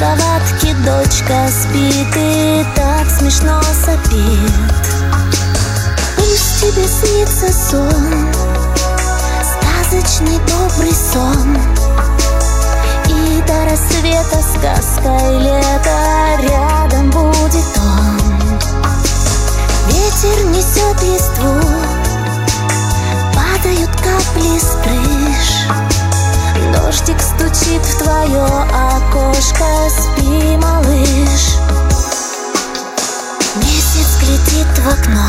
кроватке дочка спит и так смешно сопит. Пусть тебе снится сон, сказочный добрый сон, и до рассвета сказкой лето рядом будет он. Ветер несет листву, падают капли с крыш, дождик стучит в твое окошко, спи, малыш. Месяц глядит в окно,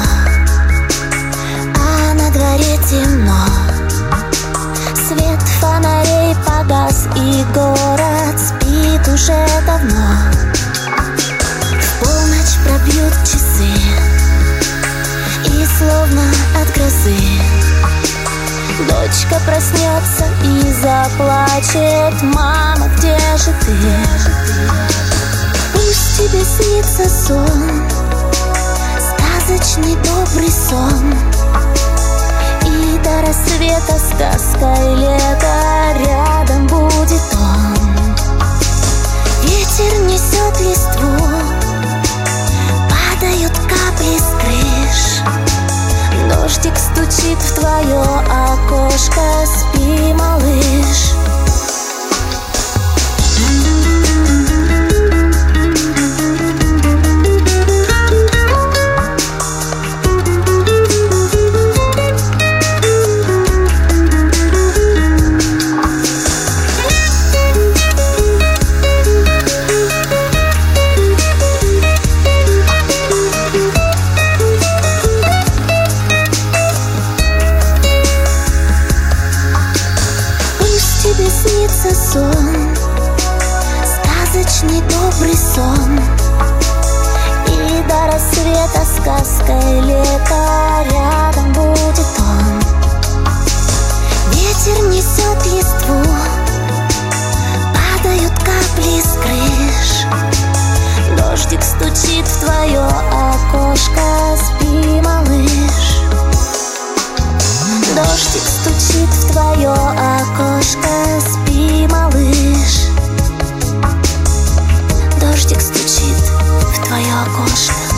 а на дворе темно. Свет фонарей погас, и город спит уже давно. В полночь пробьют часы, и словно от грозы дочка проснется и заплачет: мама, где же ты? Пусть тебе снится сон, сказочный добрый сон, и до рассвета сказкой лето рядом будет он. Ветер несет листву, падают капли с крыш, дождик стучит в твое окошко, спи, малыш. Тебе снится сон, сказочный добрый сон, и до рассвета сказкой лето рядом будет он. Ветер несет листву, падают капли с крыш, дождик стучит в твое окошко, спи, малыш. Дождик стучит в твое окошко, спи, малыш. Дождик стучит в твое окошко.